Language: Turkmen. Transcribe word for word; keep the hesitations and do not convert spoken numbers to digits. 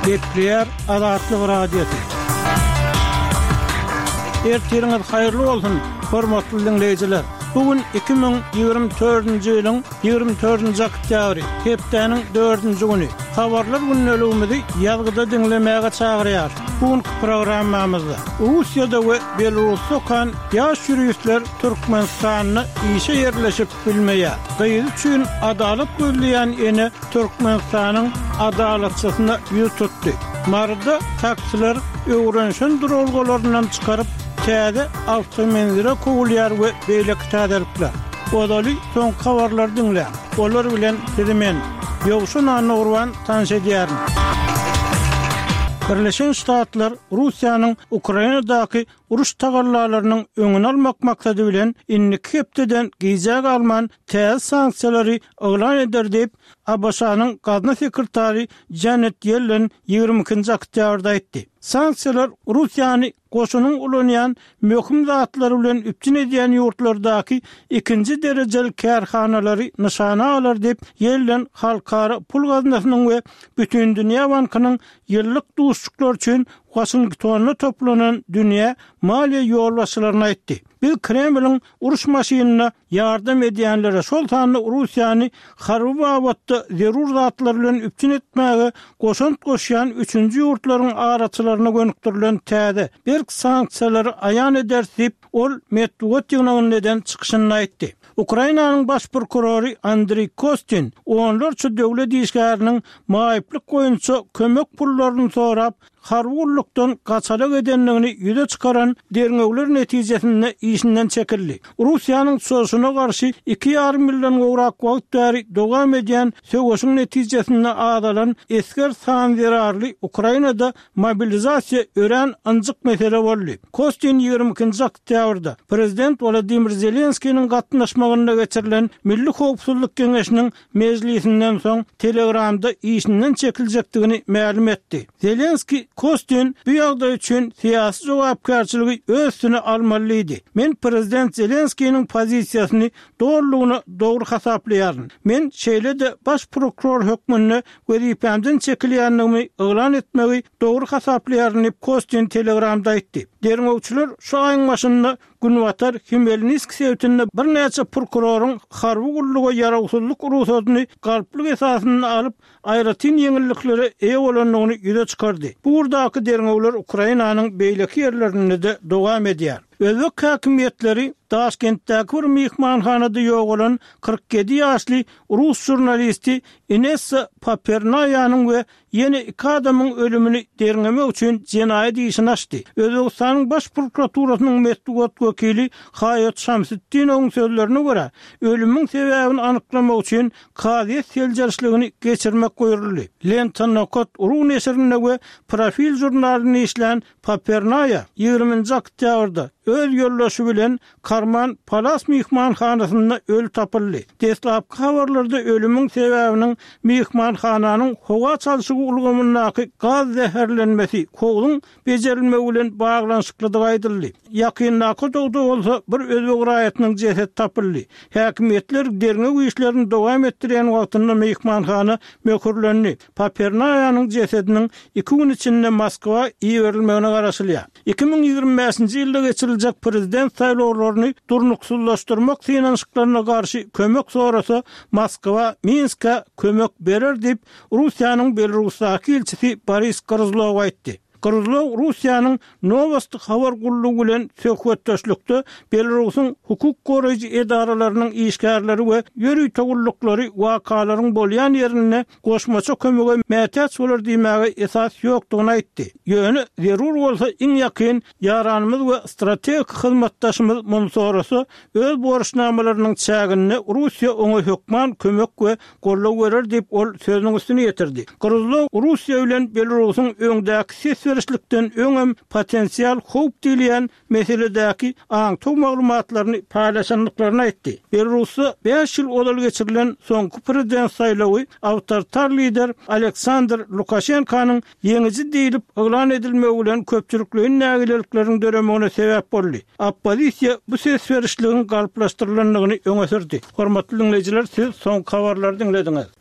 Gepleyer Azatlyk Radiosu. Ertiriniz hayırlı bolsun, hormatly dinleyijiler. Bugün iki bin ýygrimi dördünji ýylyň ýygrimi dördünji oktýabry, hepdeniň dördünji güni. Habarlar günnäligimizi ýazgyda dinlemäge çagyrýar. Bugünkü programmamyzda Russiýada we Belarusda okan ýaş ýuristler Türkmenistanyny işe ýerleşip bilmeýär. Gyýyz üçin adalet gözleýän ene Türkmenistanyň adaletçisyna ýüz tutdy. Marda taksiler öwrenşen durulgalaryndan çykaryp täze awtomobilleri kowulýar we beýleki täzelikler. Odaly soň habarlar dinleýär. Olar bilen sizimen ýogşun anurwan tanşedýärin. Birleşen Ştatlar Russiýanyň Ukrainadaky uruş tagarlalarynyň öňüni almak maksady bilen inniki hepdeden giýjak alman täze sanksiýalary elan eder diýip A B S-nyň Gazna sekretary Janet Yellen ýygrimi ikinji oktýabrda aýtdy. Sanksiýalar Russiýany goşunyň ulanýan möhüm zatlary bilen üpçün edýän ýurtlardaky ikinji derejeli kärhanalary nyşana alar diýip Yellen halkara pul gaznasynyň we bütün dünýä bankynyň ýyllyk duşçuklar üçin Washingtonda toplanan dünýä maliýe ýolbaşçylaryna aýtdy. Biz Kremlin uruş maşinine yardım edýänlere şol sanly Russiýany harby wagtda zerur zatlar bilen üpçün etmäge goşunt goşýan üçünji ýurtlaryň araçylaryna gönükdirilen täze bir sanksiýalary aýan eder diýip ol Medvedew ýygynyňdan çykyşyny aýtdy. Ukrainanyň baş prokurory Andrey Kostin onlarça döwlet işgäriniň maýyplyk goýunça kömek pullaryny sorap harwurlukdan gaçalyk edenligini ýüze çykaran derňegler netijesinde işinden çekildi. Russiýanyň soşuna garşy iki ýarym million gowrak wagtary dowam edýän söwüşiň netijesinde adalan esker san zerarly Ukrainada mobilizasiýa ören anjyk mesele boldy. Kostin ýygrimi ikinji oktýabrda prezident Volodymyr Zelenskiýiň gatnaşmagynda geçirilen Milli Howpsuzlyk Keňeşiniň mejlisinden soň Telegramda işinden çekiljekdigini ma'lum etdi. Zelenski Kostin bu ýagdaý üçin syýasy jogapkärçiligi öz üstüne almalydy. Men prezident Zelenskiýiň pozisiýasyny dogrulygyny dogry hasaplaýaryn. Men şeýle-de baş prokuror hökmüne wezipemden çekilýänligimi elan etmegi dogry hasaplaýaryn diýip Kostin Telegramda aýtdy. Derňewçiler şu aýyň başynda Günwatar Hmelnitsk sewtinde bir näçe prokuroryň harby gulluga ýarawsuzlyk ruhsatyny galplyk esasyny alyp aýratyn ýeňillikleri eýe bolanlygyny ýüze çykardy. Burdaky derňewler Ukrainanyň beýleki ýerlerinde de dowam edýär. Özbek häkimetleri Taşkentdäki bir mehmanhanada ýok bolan kırk yedi ýaşly rus jurnalisti Inessa Papernaýanyň we ýene iki adamyň ölümini derňemek üçin jenaýat işini açdy. Özbekistanyň baş prokuraturasynyň Medvedew wekili Hayat Şamsyddinowyň sözlerine görä, ölümüň sebäbini anyklamak üçin kaziýet seljarçylygini geçirmek goýuldy. Lenta Nokot Uru neşrine we Profil jurnalyny işlän Papernaýa ýygrimi oktýabrda öz ýollaşy bilen Karman Palas mehmanhanasynda öl tapyldy. Deslapky habarlarda ölümüň sebäbiniň mehmanhananyň howa çalşygy ulgamyndaky gaz zäherlenmesi, kowluň bejerilmegi bilen baglanyşyklydygy aýdyldy. Ýakyndaky dogda bolsa bir özbek raýatynyň jesedi tapyldy. Häkimetler derňek işlerini dowam etdirýän wagtynda mehmanhana möhürlendi. Papernaýanyň jesediniň iki gün içinde Moskwa ýerilmegine garaşylýar. iki bin ýygrimi beşinji ýylda geçiriljek prezident saýlawlaryny durnuksuzlaşdyrmak synanyşyklaryna garşy kömek sorasa Moskwa Minska kömek berer diýip Russiýanyň Belarusdaky elçisi Boris Kruzlov aýtdy. Kruzlov Russiýanyň Novosti habar gullugy bilen söhbetdeşlikde Belarusyň hukuk goraýjy edaralarynyň işgärleri we ýörüý togullukları wakalaryň bolýan ýerine goşmaça kömege mätäç bolar diýmäge esas ýokdugyny aýtdy. Ýöne zerur bolsa iň ýakyn ýaranymyz we strategik hyzmatdaşymyz muny sorasa öz borçnamalarynyň çägini Russiýa oňa hökman kömek we gollaw berer diýip ol sözüniň üstüne ýetirdi. Kruzlov Russiýa bilen Belarusyň öňdäki verişlikden öňem potensial howp diýilen meseledäki aňty maglumatlaryny paýlaşanlyklaryny aýtdy. Belarusda beş ýyl odaly geçirilen soňky prezident saýlawy awtoritar lider Aleksandr Lukashenkanyň ýeňiji diýilip elan edilmegi bilen köpçülikliň nägilelikleriniň döremegine sebäp boldy. Oppozisiýa bu ses verişligiň galplaşdyrylanlygyny öňe sürdi. Hormatly dinleyijiler, siz soňky habarlary dinlediňiz.